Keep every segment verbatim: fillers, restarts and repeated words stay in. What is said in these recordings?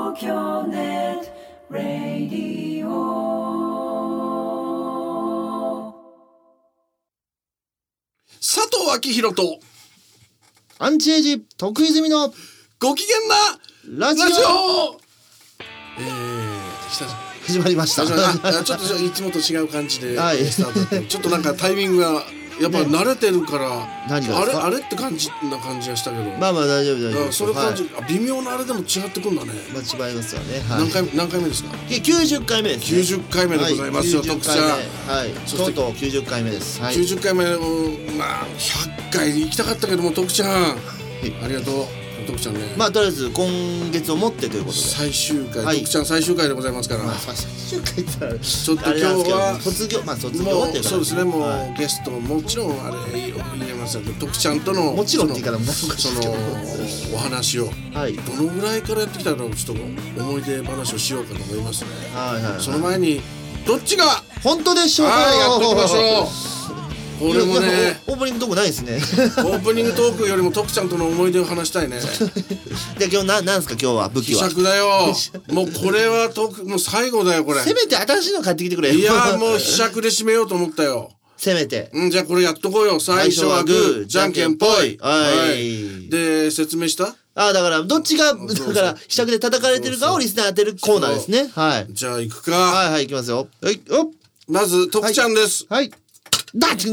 東京ネットラディオ。 佐藤昭弘とアンチエイジ徳泉のご機嫌なラジオラジオえー、久し始まりました。 始まりあちょっといつもと違う感じで、 はいスタートだったちょっとなんかタイミングがやっぱ慣れてるから、 何がですかあれあれって感じな感じがしたけど、 まあまあ大丈夫大丈夫。 あそれ感じ、 はい、 あ微妙なあれでも違ってくんだね。 まあ違いますよね。はい、 何回何回目ですか？ きゅうじゅっかいめです、ね。 きゅうじゅっかいめでございますよ、 はい、 徳ちゃん。 はい、 そしてとうとうきゅうじゅっかいめです。はい、 きゅうじゅっかいめのまあひゃっかい行きたかったけども徳ちゃん、ありがとう徳ちゃんね。 まあとりあえず今月をもってということで最終回、 はい、 徳ちゃん最終回でございますから、 まあ、最終回って言ったらちょっと今日は卒業まあ卒業もうっていうかそうですね、もう、 はい、 ゲストもちろんあれ言えますけど徳ちゃんとのもちろんって言い方もなんかそのお話を、 はい、 どのぐらいからやってきたのかちょっと思い出話をしようかと思いますね。 はいはいはい、 その前にどっちが本当でしょうか。 はい、やっていきましょう。これもね、 オープニングとこないですね。 オープニングトークよりも徳ちゃんとの思い出を話したいね。 で今日ななんですか今日は武器は。 希釈だよ。もうこれは徳もう最後だよこれ。 せめて新しいの買ってきてくれ。 いやもう希釈で締めようと思ったよ。 せめて。 うん、じゃあこれやっとこうよ。最初はグー、じゃんけんぽい。 はい。 で説明した？ ああだからどっちがだから希釈で叩かれてるかをリスナー当てるコーナーですね。はい。 じゃあ行くか。 はいはい行きますよ。はいお。 まず徳ちゃんです。 はい。だっ。はい。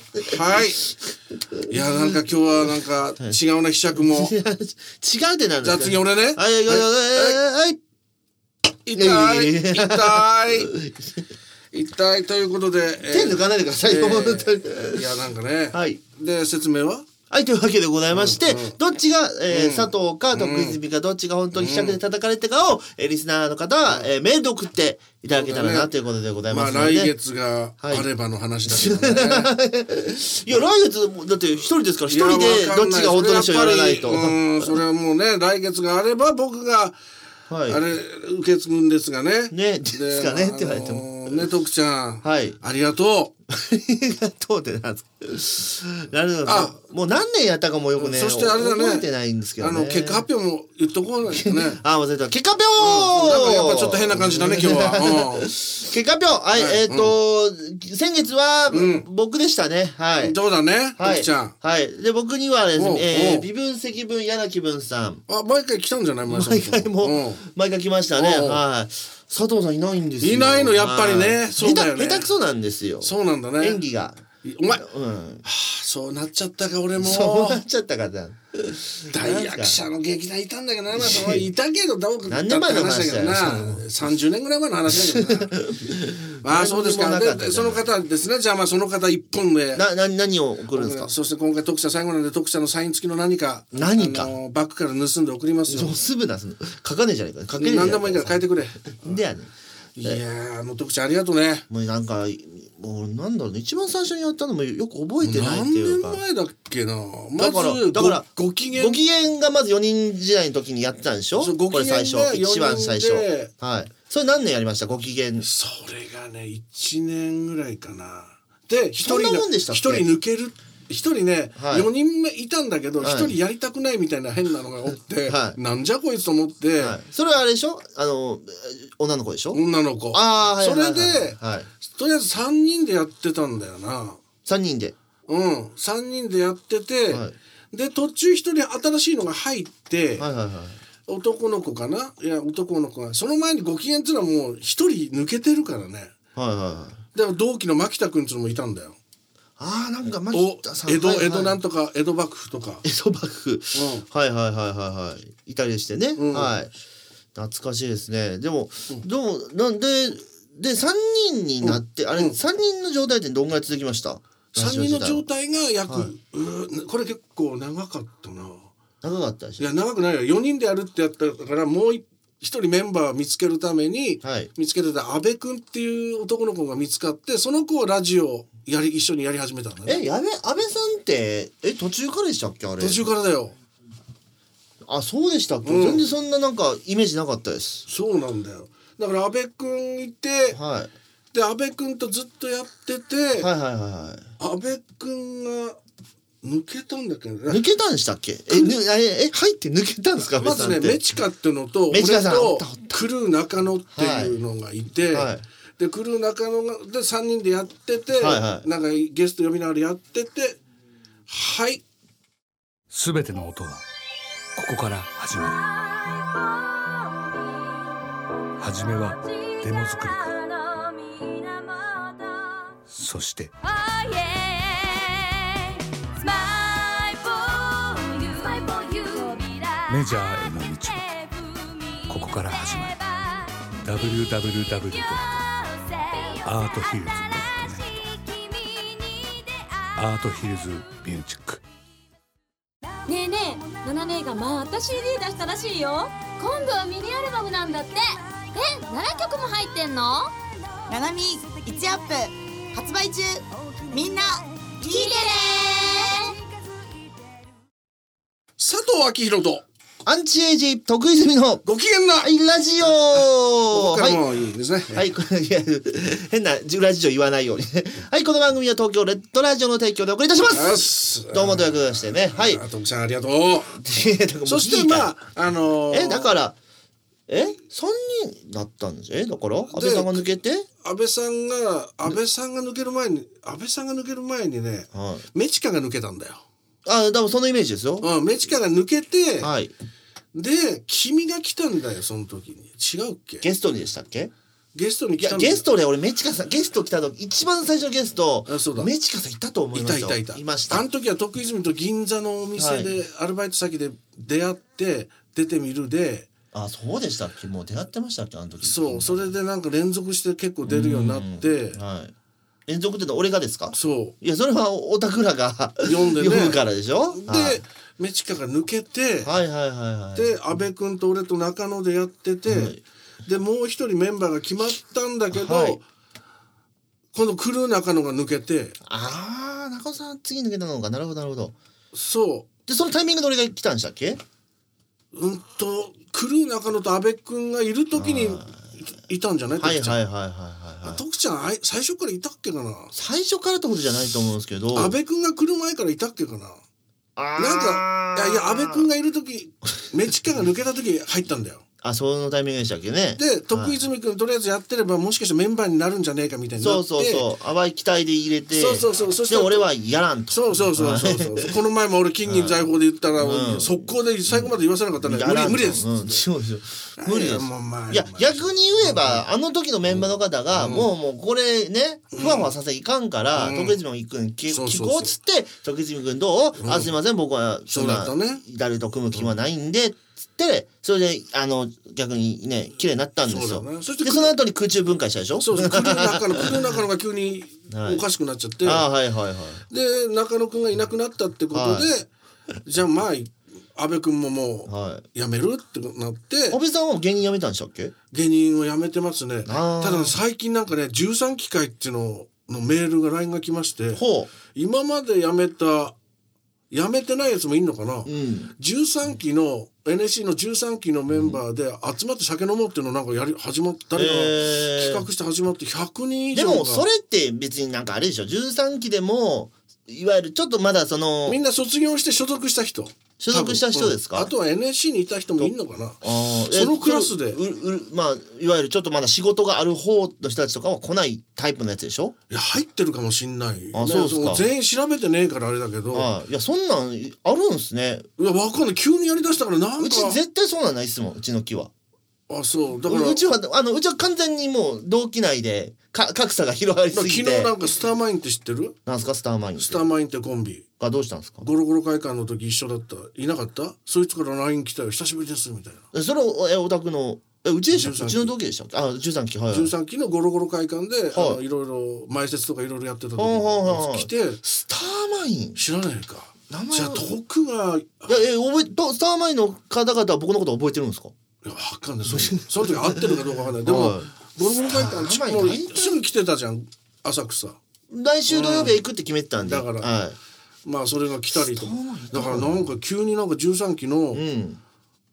いやなんか今日はなんか違うな希釈も。違うってなんですか。 じゃあ次俺ね。 はいはいはい。 痛い痛い痛いということで。 手抜かないでくださいよ。 いやなんかね。 はい。 で説明は？ はいというわけでございまして、 うんうん、 どっちが、えーうん、 佐藤か徳泉かどっちが本当に希釈で叩かれてかを、えー、リスナーの方は、えー、メールで送っていただけたらな、ね、ということでございますので、 まあ来月があればの話だけどね、はい、 いや来月だって一人ですから一人でどっちが本当にしようやらないと。 うんそれはもうね来月があれば僕がはい、あれ受け継ぐんですがね。 ねですかねって言われても。 ね徳ちゃん。 はい。 ありがとう。 ありがとうってなんですか。なるほど。あもう何年やったかもよくね。 そしてあれだね。 覚えてないんですけどね。 あの結果発表も言っとこうね。 あ忘れた。結果発表。 なんかやっぱちょっと変な感じだね今日は。 結果発表。はいえっと先月は僕でしたね。はい。 そうだね。徳ちゃん。 はい。で僕にはですね微分積分柳気分さん。 あ毎回来たんじゃない毎回も毎回来ましたね。はい。佐藤さんいないんですよ。 いないのやっぱりね。そうだよね。 下手くそなんですよ。 そうなんだね。 演技が。 お前、 うん、はあ、そうなっちゃったか俺も。 そうなっちゃったかだ。 大役者の劇団いたんだけどな、まあ、いたけどどうか何年前の話だよな。さんじゅうねんぐらい前の話だけどな。ああそうですか。でその方ですね。じゃあまあその方一本で。 なな何を送るんですか。 そして今回徳ちゃん最後なんで徳ちゃんのサイン付きの何か何かバッグから盗んで送りますよ。 すぐ出すの。書かねえじゃねえか。書けねえじゃねえか。 何でもいいから書いてくれ。 でやね。 いやーあの徳ちゃんありがとうね。 もうなんかもうなんだろうね一番最初にやったのもよく覚えてないっていうか。 何年前だっけな。 だからだからご機嫌ご機嫌がまずよにん時代の時にやってたんでしょ。これ最初一番最初。はい。それ何年やりましたご機嫌。 それがねいちねんぐらいかな。で一人一人抜ける。一人ね、はい、よにんめいたんだけど一、はい、人やりたくないみたいな変なのがおって、はい、なんじゃこいつと思って、はい、 それはあれでしょあの女の子でしょ女の子あ、はい、 それで、 はいはい、 とりあえずさんにんでやってたんだよなさんにんでうんさんにんでやってて、はい、で途中一人新しいのが入って、はいはいはい、男の子かないや男の子がその前にご機嫌っていうのはもう一人抜けてるからね、はいはいはい、で同期の牧田君っていうのもいたんだよ。ああなんか牧田さん江戸、はいはい、江戸なんとか江戸幕府とか江戸幕府、うん、はいはいはいはいはいいたりしてね、うん、はい懐かしいですね。でも、うん、でもなんででさんにんになって、うん、あれ、うん、さんにんの状態ってどんぐらい続きました？ さんにんの状態が約、はい、 うこれ結構長かったな。 長かったでしょ。 いや長くないよよにんでやるってやったからもう一一人メンバーを見つけるために、はい、見つけてた阿部君っていう男の子が見つかってその子をラジオやり一緒にやり始めたんだね。 えやべ阿部さんってえ途中からでしたっけあれ。 途中からだよ。 あそうでしたっけ、うん、全然そんななんかイメージなかったです。 そうなんだよ。だから阿部君いて、はい、で阿部君とずっとやってて、はいはいはいはい、阿部君が抜けたんだっけど抜けたんでしたっけえぬええ入って抜けたんですかまずねメチカってのとメチカさん俺とクルー中野っていうのがいて、 はいはい、 でクルー中野がでさんにんでやってて、はいはい、なんかゲスト呼びながらやっててはいすべての音はここから始まる。はじめはデモ作りから、そしてメジャーへの道はここから始まる。 ダブリューダブリューダブリュードットアートヒルズドットネット アートヒルズミュージック。 ねえねえ、ナナ姉がまた シーディー 出したらしいよ。今度はミニアルバムなんだって。え、ななきょくも入ってんの？ ナナミいちアップ発売中。みんな聞いてね。 佐藤昭弘とアンチエイジ徳泉のご機嫌な、 はい、ラジオここからもいいですね。 はい、はい、いや変なラジオ言わないようにはい、この番組は東京レッドラジオの提供でお送りいたします。どうもということしてね、はい、 徳さんありがとうそしてまああのー、 えだからえさんにんだったんですえだから安倍さんが抜けて安倍さんが安倍さんが抜ける前に安倍さんが抜ける前にね、はい、メチカが抜けたんだよ。 あ、多分そのイメージですよ。 うん、メチカが抜けて、 はい、 で君が来たんだよその時に。違うっけ？ ゲストにでしたっけ？ ゲストに来たんだ。 いやゲストで俺メチカさんゲスト来た時一番最初のゲストあそうだメチカさんいたと思いますよ。 いたいたいたいました。 あの時は徳泉と銀座のお店で、はい、アルバイト先で出会って出てみるで。 あ、そうでしたっけ？もう出会ってましたっけあの時。 そう、それでなんか連続して結構出るようになって、 はい、連続ってのは俺がですか？ そう。 いやそれはオタクらが読んでね読むからでしょ。 で、 はい、 メチカが抜けて、 はいはいはいはい。 で安倍君と俺と中野でやってて、はい、でもう一人メンバーが決まったんだけど、はい、今度クルー中野が抜けて、 ああ中野さん次抜けたのか。なるほどなるほど。 そう。 でそのタイミングで俺が来たんでしたっけ？ うんとクルー中野と安倍君がいる時にいたんじゃない？ はいはいはいはいはいはい。 徳ちゃん最初からいたっけかな？ 最初からってことじゃないと思うんですけど。 安倍君が来る前からいたっけかな？ あなんかいやいや安倍君がいる時メチカが抜けた時入ったんだよ。 あ、そのタイミングでしたっけね。 で徳泉君とりあえずやってればもしかしたらメンバーになるんじゃねえかみたいになって、 そうそうそう淡い期待で入れて、 そうそうそう、そしてで俺はやらんと。 そうそうそうそうそうこの前も俺金銀財宝で言ったら、うん、速攻で最後まで言わせなかったら、ね、無理無理です、うん、そうそう無理です。いや逆に言えば、うん、あの時のメンバーの方が、うん、もうもうこれねふわふわさせいかんから、うん、徳泉君聞こうっつって徳泉君どう、うん、あすいません僕はそんな誰と組む気はないんで、つってそれであの逆にね綺麗になったんですよ。 そ,、ね、そしてでその後に空中分解したでしょ。 そうそう空中の中の中野が急におかしくなっちゃって、はい、 あはいはいはいで中野くんがいなくなったってことで、はい、じゃあまあ安倍くんももう辞めるってなって、はい、 安倍さんは芸人辞めたんでしたっけ？ 芸人を辞めてますね。ただ最近なんかねじゅうさんき会っていうののメールが ライン が来まして、ほう今まで辞めた辞めてないやつもいんのかな、うん、じゅうさんきの エヌエスシー のじゅうさんきのメンバーで集まって酒飲もうっていうのなんかやり始まったりが企画して始まってひゃくにん以上が。 でもそれって別になんかあれでしょじゅうさんきでもいわゆるちょっとまだそのみんな卒業して所属した人所属した人ですか、 うん、あとは エヌエスシー にいた人もいるのかな。あそのクラスでううまあいわゆるちょっとまだ仕事がある方の人たちとかは来ないタイプのやつでしょ。 いや入ってるかもしんない。 あ、ね、そうですか。 全員調べてねえからあれだけど、 あいやそんなんあるんすね。 いやわかんない急にやりだしたからなんかうち絶対そうなんないっすもんうちの木は。 あそうだからうちはあのうちは完全にもう同期内でか格差が広がりすぎて。 昨日なんかスターマインって知ってる？ なんすかスターマインって。 スターマインってコンビがどうしたんですか？ ゴロゴロ会館の時一緒だったいなかった？そいつから ライン 来たよ久しぶりですみたいな。 それをえお宅のえうちでしたうちの同期でしたあじゅうさんきはい、はい、 じゅうさんきのゴロゴロ会館で、はい、あのいろいろ前説とかいろいろやってた時に、はい、来てスターマイン知らないか。名前じゃあ徳がいやえ覚えスターマインの方々は僕のこと覚えてるんですか？ いや分かんないそ, その時合ってるかどうか分かんないでも、はい、ゴロゴロ会館もうすぐ来てたじゃん浅草。 来週土曜日は行くって決めてたんで、 うん、だから、 はい、 まあそれが来たりとだからなんか急になんかじゅうさんきの、うん、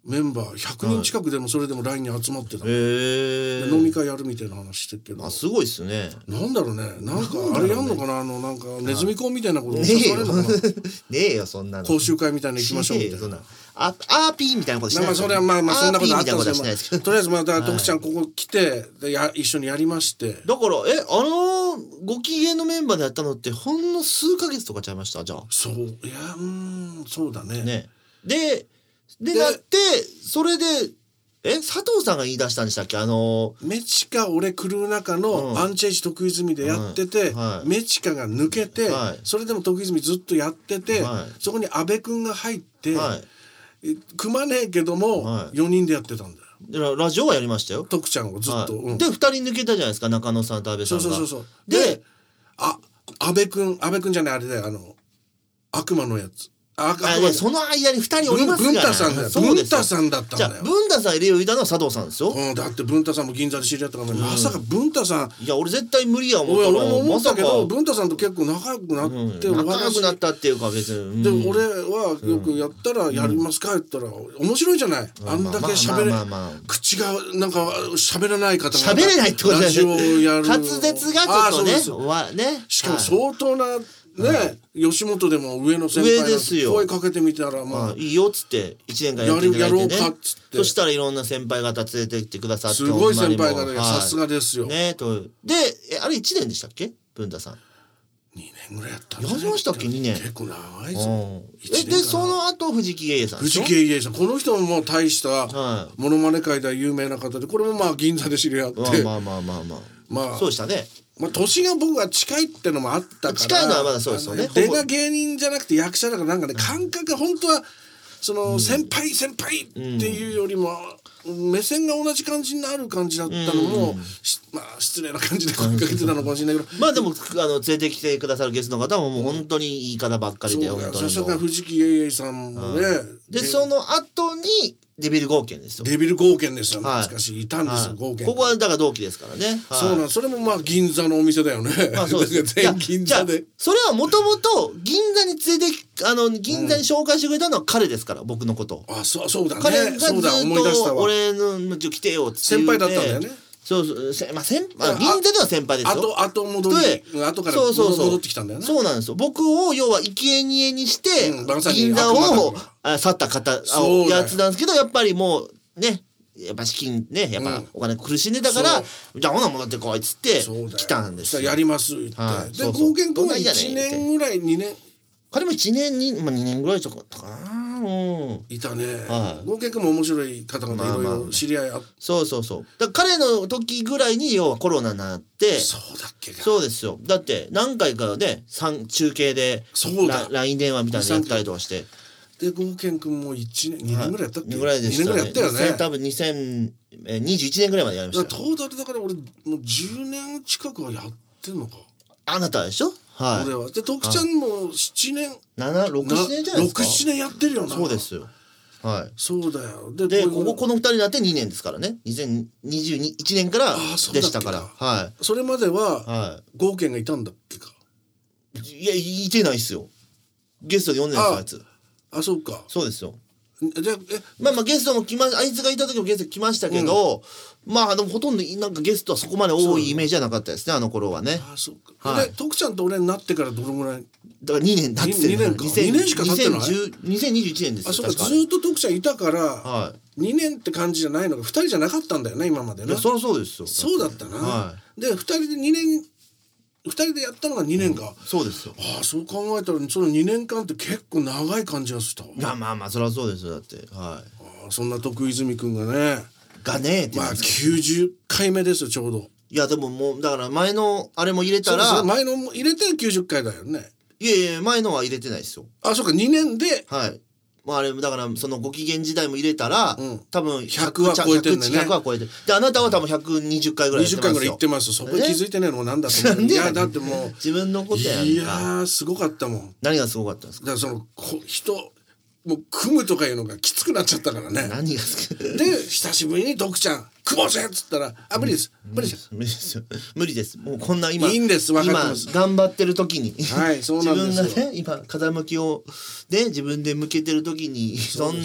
メンバーひゃくにん近くでもそれでも ライン に集まってた、 へえ。 飲み会やるみたいな話してるけど、 あ、すごいっすね。 なんだろうね、なんかあれやんのかな、あのなんかネズミ講みたいなことねえ誘われるのかな、 よねえよそんなの。 講習会みたいなの行きましょうみたいな。 そんなあアーピーみたいなことしないまあそれはまあまあそんなことあったんアーピーみたいなことはしないでですすけど。 けど、とりあえずまあだから徳ちゃんここ来てでや一緒にやりまして、 だからえあのご機嫌のメンバーでやったのってほんの数ヶ月とかちゃいましたじゃあ。 そういやうーんそうだね。 ね。でででなってそれでえ佐藤さんが言い出したんでしたっけ、あのメチカ俺クルー中のうんアンチエイジ徳泉でやってて、 うんはいメチカが抜けて、 はいそれでも徳泉ずっとやってて、 はいそこに阿部君が入って、 はい組まねえけども、 はいよにんでやってたんだよでララジオはやりましたよ。 徳ちゃんをずっと、 はいうんでふたり抜けたじゃないですか、中野さんと阿部さんが。 そうそうそうそうでであ阿部君阿部君じゃないあれだよあの悪魔のやつあ悪魔あね、その間にふたりおりますから文太さんだよそうですよ文太さんだったんだよじゃあ文太さん入れよう言うたのは佐藤さんですよ。 うん、だって文太さんも銀座で知り合ったから、ねまさか文太さんいや俺絶対無理や思ったら俺俺も思ったけど、 まさか文太さんと結構仲良くなって、 うんお話仲良くなったっていうか別に、 で、 うん俺はよくやったらやりますか言ったら面白いじゃない、あんだけ喋れ、 まあまあまあまあ口がなんか喋れない方が喋れないってことラジオをやる滑舌がちょっとねあそうですわねしかもはい相当なね、吉本でも上の先輩上ですよが声かけてみたらまあまあ、いいよっつっていちねんかんやっていただいてねやるやろうかっつってそしたらいろんな先輩方連れてきてくださってすごい先輩がねほんまにもうはいさすがですよ、 ねとでえあれいちねんでしたっけ文太さん。 にねんぐらいやったんじゃないやりましたっけにねん結構長いぞうん一年かなえでその後藤木英さんでしょ。 藤木英英さんこの人ももう大したはモノマネ界では有名な方でこれもまあ銀座で知り合ってまあまあまあまあまあまあそうでしたね。 まあ、年が僕は近いってのもあったから近いのはまだそうですよねあの出が芸人じゃなくて役者だからなんかね感覚が本当はその先輩先輩っていうよりも目線が同じ感じになる感じだったのもしまあ失礼な感じで声かけてたのかもしれないけどまあでもあの連れてきてくださるゲストの方ももう本当にいい方ばっかりそうでだよそした本当にもうら藤木英英さんもねでその後にデビル豪剣ですよ。 デビル豪剣ですよはい懐かしいいたんですよはい豪剣ここはだから同期ですからね。はいそうなんそれもまあ銀座のお店だよねまあそうです全銀座でじゃあそれはもともと銀座に連れてきあの銀座に紹介してくれたのは彼ですから僕のことを。 あそうそうだ彼がずねそうだ思い出したわっと俺の来てよっつって先輩だったんだよね。 そうそうせまあ先まああ銀座では先輩ですよ。 後後戻りで後からそうそうそう戻ってきたんだよねそうなんですよ。僕を要は生贄にしてうんまさに銀座悪魔をだかあ去った方そうだよやつなんですけどやっぱりもうねやっぱ資金ねやっぱお金苦しんでたから、 そうじゃあほな戻ってこいっつってそうだよ来たんですよ。 そしたらやりますって、ではいそうそう合憲君はどんなんじ 1 ゃねえって年ぐらいにねん彼もいちねんに、まあ、にねんぐらいとかだったかな。うんいたね、 はい合憲君も面白い方々いろいまあまあろ知り合いあって、 そうそうそうだから彼の時ぐらいに要はコロナになってそうだっけかそうですよ。だって何回かね三中継でそうだラ ライン 電話みたいなのやったりとかしてで合憲君もいちねんにねんぐらいやったっけ、 にぐらいでしたにねんぐらいやったよね多分にせんにじゅういちねんぐらいまでやりましたよ。 だからトータルだから俺もうじゅうねん近くはやってんのか、 あなたでしょ。はい俺はで徳ちゃんもなななななろくななねんじゃないですか。 ろくななねんやってるよなそうですよ。はい。 そうだよででこういうこここのふたりになってにねんですからねにせんにじゅういちねんからあーそうだっけでしたからはそれまではいは合憲がいたんだっけかいいやいてないっすよ。ゲストで呼んでないっすあいつ。 あそうかそうですよ。 じゃあえまあまあゲストも来まあいつがいた時もゲスト来ましたけど、まあでもほとんどなんかゲストはそこまで多いイメージじゃなかったですねあの頃はね。 あそうか、 はいで徳ちゃんと俺になってからどのぐらいだからにねん経ってるにねんかにせんにねんしか経ってないにせんじゅうにせんにじゅういちねんですよあそうか確かずーっと徳ちゃんいたから、 はにねんって感じじゃないのがふたりじゃなかったんだよね今までねいいやそりゃそうですよ。 そうだったな、 はでふたりでにねんふたりでやったのがにねんか、 そうですよ。 ああそう考えたらそのにねんかんって結構長い感じがしたわ、 まあまあまあそりゃそうですよだってはああそんな徳泉くんがねい。がねって言まあうんですかきゅうじゅっかいめですよちょうどいやでももうだから前のあれも入れたそうですら前のも入れてきゅうじゅっかいだよねいやいや前のは入れてないですよ。 あそうかにねんではい。まああれだからそのご機嫌時代も入れたら、 うん多分ひゃくは超えてんだよねひゃくは超えてるであなたは多分ひゃくにじゅっかいぐらいやって 20 ますよ。 回ぐらい行ってますそこに気づいてないのもなんだと思うなんでいやだってもう自分のことやんか。 いやーすごかったもん何がすごかったんですか。 だからそのこ人もう組むとかいうのがきつくなっちゃったからね何が好きで久しぶりに徳ちゃん組もうぜっつったらあ無理です無理です無理ですよ無理ですもうこんな今いいんです分かってます今頑張ってる時に、 はいそうなんですよ自分がね今風向きをね自分で向けてる時にそんな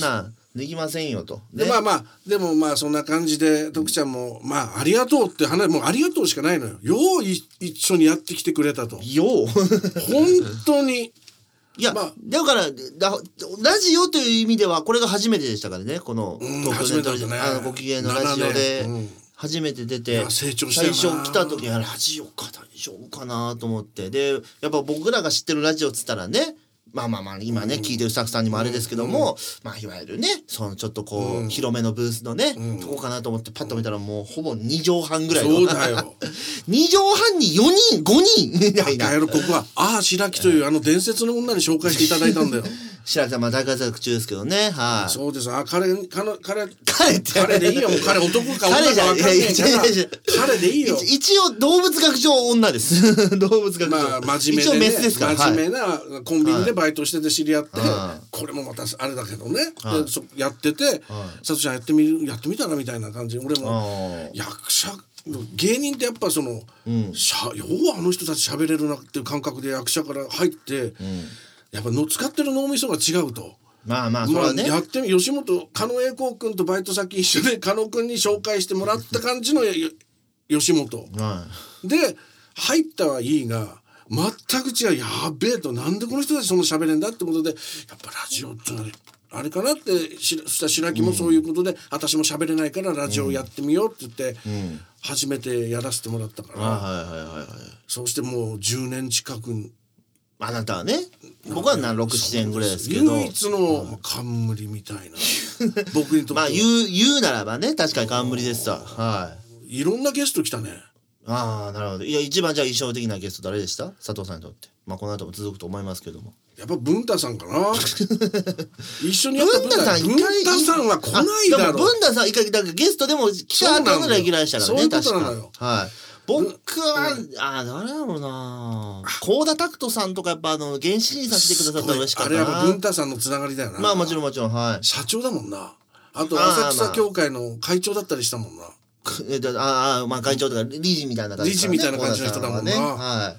できませんよと、 ね、でまあまあでもまあそんな感じで徳ちゃんもまあありがとうって話、もうありがとうしかないのよ。ようい一緒にやってきてくれたと。 よう本当にいや、まあ、だからだラジオという意味ではこれが初めてでしたからね、この東京で、ね、あのご機嫌のラジオで初めて出て、 成長したよな。 最初来た時はラジオか大丈夫かなと思って、でやっぱ僕らが知ってるラジオっつったらね、まあまあまあ今ね、うん、聞いてるスタッフさんにもあれですけども、うん、まあいわゆるねそのちょっとこう、うん、広めのブースのね、うん、とこかなと思ってパッと見たらもうほぼに畳半ぐらいの、 そうだよに畳半によにんごにんみたいな。 ここはああ白木というあの伝説の女に紹介していただいたんだよ白木さんまあ大活躍中ですけどね、はい、 そうです。あ彼彼彼彼って彼でいいよ、もう彼男か女か分かんないから彼でいいよ。 一応動物学上女です動物学上、 まあ真面目で、ね、 一応メスですから、 真面目なコンビニでバイトしてて知り合って、はい、これもまたあれだけどね、はい、でそやってて、はい、佐藤ちゃんやってみるやってみたらみたいな感じで、俺も役者芸人ってやっぱその、うん、しゃようあの人たち喋れるなっていう感覚で役者から入って、うん、やっぱの使ってる脳みそが違うと。 まあまあそれはね、 まあ、やってみ吉本加納栄光君とバイト先一緒で加納君に紹介してもらった感じの吉本、はい、で入ったはいいが全く違う、やべえと、なんでこの人たちそんな喋れんだってことで、やっぱラジオってあれかなってした白木もそういうことで、うん、私も喋れないからラジオやってみようって言って、うん、初めてやらせてもらったから、はいはいはいはい、そうしてもうじゅうねん近く。 あなたはね、僕はろく、ななねんぐらいですけど、 唯一の冠みたいな僕にとってまあ言う言うならばね、確かに冠ですさ、はい。 いろんなゲスト来たね。 ああなるほど。いや一番じゃあ印象的なゲスト誰でした？佐藤さんにとって。まあこの後も続くと思いますけども。 やっぱ文太さんかな一緒にやった文太さん。 文太さんは来ないだろう。 でも文太さん一回だからゲストでも来た後のレギュラーでしたからね。 そうなのよ。 はい。僕は、うん、あ誰だろうな、幸田拓人さんとかやっぱあの原始人さん来てくださったら嬉しかったな。 あれは文太さんのつながりだよな。 まあもちろんもちろん、はい。 社長だもんな。あと浅草協会の会長だったりしたもんな。 えっとああまあ会長とか理事みたいな感じ、 ね、理事みたいな感じの人だもんな。 はい。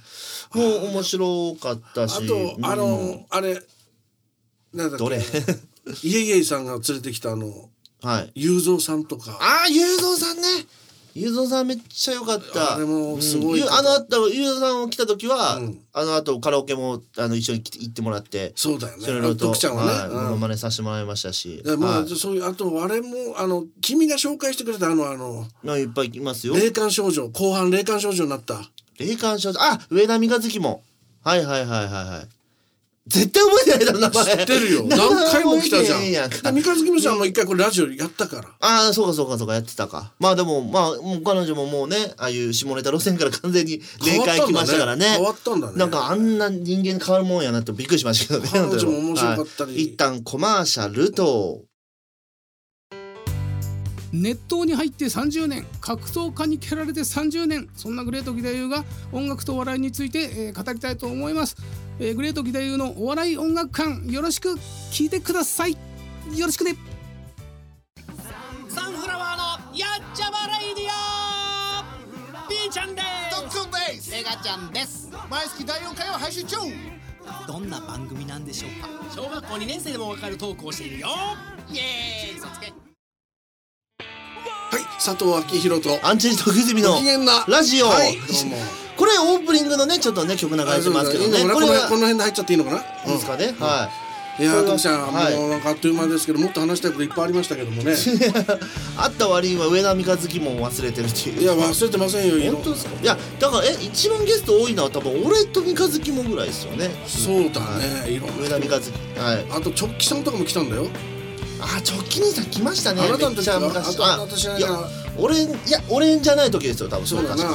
もう面白かったし。 あとあの、うん、あれなんだっけ。 どれ？ イエイエイさんが連れてきたあの、はい、雄三さんとか。 ああ雄三さんね。ゆうぞうさんめっちゃ良かった。 あれもすごい、うん、 あの後ゆうぞうさん来た時は、うん、あの後カラオケもあの一緒に行ってもらって、 そうだよね。 それと徳ちゃんはね、 はい、モノマネさせてもらいましたし。 でまあ、はい、そういうあとあれもあの君が紹介してくれたあのあのまあいっぱいいますよ。 霊感少女後半霊感少女になった。 霊感少女あ上田美香月もはいはいはいはいはい。絶対覚えてないだろ名前。 知ってるよ。何回も来たじゃん。三日月もさんも一回これラジオやったから。 ああそうかそうかそうかやってたか。まあでもまあもう彼女ももうねああいう下ネタ路線から完全に霊界来ましたからね。 変わったんだね。 なんかあんな人間変わるもんやなってびっくりしましたけどね。 彼女も面白かったり。 はい、一旦コマーシャルと。 熱湯に入ってさんじゅうねん、格闘家に蹴られてさんじゅうねん、そんなグレート義太夫が音楽とお笑いについて、えー、語りたいと思います、えー、グレート義太夫のお笑い音楽館よろしく聞いてください。よろしくね。 サンフラワーのやっちゃまレイディオピーちゃんですトックンですメガちゃんです。 毎月だいよんかいを配信中。 どんな番組なんでしょうか。小学校にねん生でもわかるトークをしているよ。イエーイ嘘つけ。 はい、佐藤昭弘とアンチェリー徳泉のラジオ、はい、これオープニングのねちょっとね曲流れてますけどね、 これはこの辺で入っちゃっていいのかな、 いいですかね、うん、はい。 いや徳ちゃん、はい、もうなんかあっという間ですけどもっと話したいこといっぱいありましたけどもねあった割には上田美香月も忘れてるっていう。 いや忘れてませんよ。 本当ですか。いやだからえ一番ゲスト多いのは多分俺と美香月もぐらいですよね。 そうだね、はい、いろんな上田美香月、はい、 あと直帰さんとかも来たんだよ。 あ、直帰兄さん来ましたね。 あなたの時は昔。 ああ私いや俺いや俺じゃない時ですよ多分。 そうだな。 はい。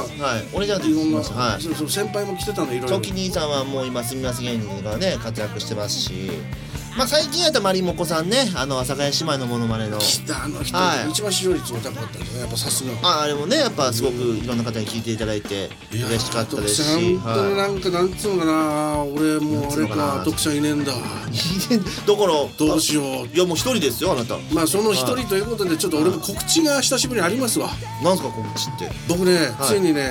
俺じゃない時来ました。はい。 そうそう先輩も来てたのいろいろ。 直帰兄さんはもう今すみます芸人がね活躍してますし。まあ最近やったらマリモコさんね、あの阿佐ヶ谷姉妹のモノマネの来たあの人、はい、一番視聴率も高かったんだね、やっぱさすが。 ああれもねやっぱすごくいろんな方に聞いていただいて嬉しかったですし、 本当になんかなんつうのかな、俺もうあれか徳ちゃんいねえんだ。だからどうしよう。 いやもう一人ですよあなた。 まあその一人ということでちょっと俺も告知が久しぶりにありますわ。 なんすか告知って。 僕ねついにね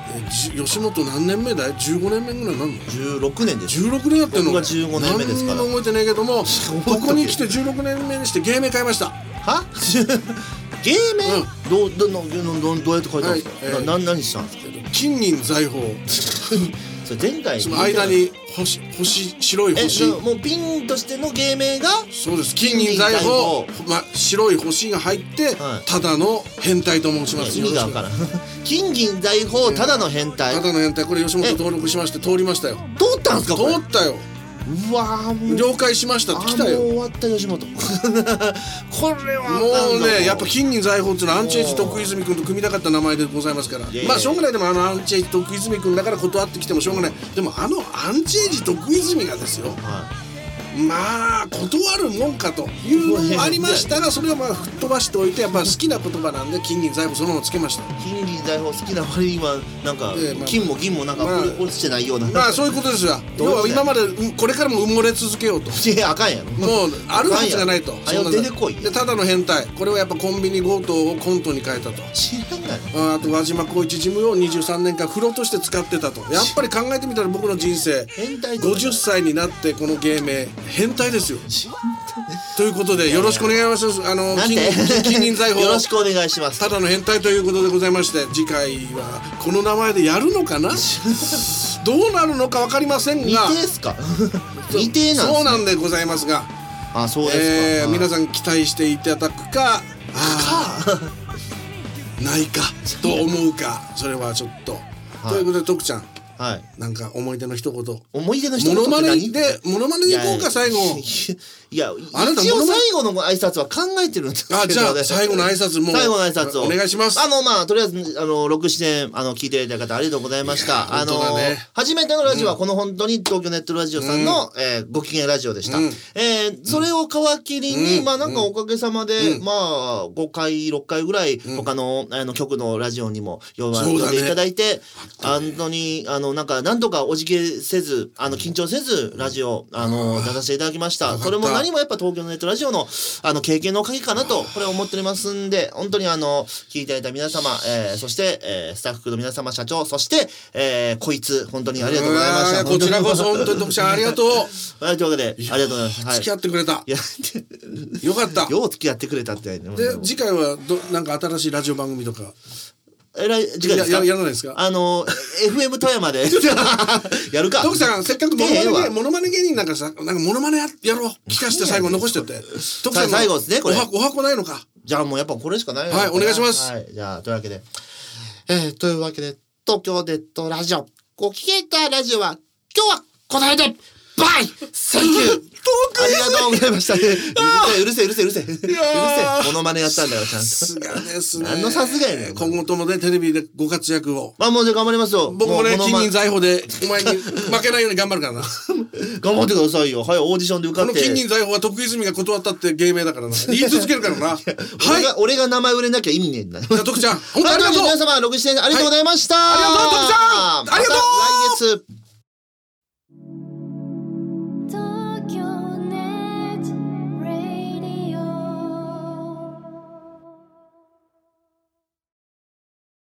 え吉本何年目だいじゅうごねんめぐらいなんのじゅうろくねんですじゅうろくねんやってんの。 僕がじゅうごねんめですから何にも覚えてないけどもここに来てじゅうろくねんめにして芸名変えました。 は芸名、うん、どうどどどどうやって書いたんですか、はいえー、な何したんですか。 金銀財宝それ前回その間に星星白い星もうピンとしての芸名がそうです。金銀財宝、ま、白い星が入って、はい、ただの変態と申します。 意味が分からん金銀財宝ただの変態、 ただの変態。これ吉本登録しまして通りましたよ。 通ったんですか。 通ったよ。 うわー了解しましたって来たよ。 もう終わった吉本これはもうねやっぱ金銀財宝っていうのはアンチエイジ徳泉君と組みたかった名前でございますから、まあしょうがない。でもあのアンチエイジ徳泉君だから断ってきてもしょうがない。でもあのアンチエイジ徳泉がですよ、はいまあ断るもんかというのもありましたがそれをまあ吹っ飛ばしておいてやっぱ好きな言葉なんで金銀財宝そのままつけました。 金銀財宝好きな割にはなんか、えーまあ、金も銀もなんか落ちてないような、 まあそういうことですよ。要は今までこれからも埋もれ続けようと。 いやあかんやろもうあるはずがないと。 あよ出てこいでただの変態。これはやっぱコンビニ強盗をコントに変えたと。 知らんがな。 あと輪島光一事務をにじゅうさんねんかん風呂として使ってたと。やっぱり考えてみたら僕の人生ごじゅっさいになってこの芸名変態ですよ。ということでよろしくお願いします。あの金銀財宝よろしくお願いします。 ただの変態ということでございまして次回はこの名前でやるのかなどうなるのか分かりませんが未定ですか未定なんですね。 そうなんでございますがあそうですか、 えー、皆さん期待していただくかあないかと思うかそれはちょっと、はい、ということで徳ちゃんはい、なんか思い出の一言思い出の一言モノマネでモノマネでいこうか最後。 いや一応最後の挨拶は考えてるんですけど、 あじゃあ最後の挨拶も最後の挨拶をお願いします。 あのまあとりあえずあのろく、ななねんあの聞いていただいた方ありがとうございました。あの、ね、初めてのラジオはこの本当に東京ネットラジオさんの、うんえー、ご機嫌ラジオでした。うんえー、それを皮切りに、うん、まあなんかおかげさまで、うん、まあごかいろっかいぐらい、うん、他のあの局のラジオにも呼んでいただいて、本当にあのなんかなんとかおじけせずあの緊張せずラジオあの出させていただきました。それも何もやっぱ東京のネットラジオのあの経験のおかげかなとこれ思っておりますんで本当にあの聞いていただいた皆様、えー、そして、えー、スタッフの皆様社長そして、えー、こいつ本当にありがとうございました。 こちらこそ本当に徳ちゃんありがとう。 はいというわけでありがとうございます。 はい、付き合ってくれた。いやよかった。 よう付き合ってくれたって。 で次回はどなんか新しいラジオ番組とか。 えらい次回ですかや, やらないですか。 あの エフエム 富山でやるか。 徳さんせっかくモノマネ芸モノマネ芸人なんかさなんかモノマネ や, やろう聞かして最後残してって徳さん最後ですねこれ。 お箱ないのか。 じゃあもうやっぱこれしかない。 はいお願いします。 はい、じゃあというわけで、えー、というわけで東京ネットラジオご機嫌たラジオは今日はこの辺でバイセンキューありがとうございましたね。うるせえうるせえうるせえうるせえモノマネやったんだよちゃんと。 さすがですね。 何のさすがやねん。 今後ともねテレビでご活躍を。 まあもうじゃ頑張りますよ。 僕もね金銀財宝でお前に負けないように頑張るからな。 頑張ってくださいよ。はいオーディションで受かって。 この金銀財宝は徳泉が断ったって芸名だからな。言い続けるからな。はい俺が俺が名前売れなきゃ意味ねえんだ。 じゃあ徳ちゃん本当にありがとう。 皆様ろく、ななねんありがとうございました。 ありがとう徳ちゃんありがとう。 また来月。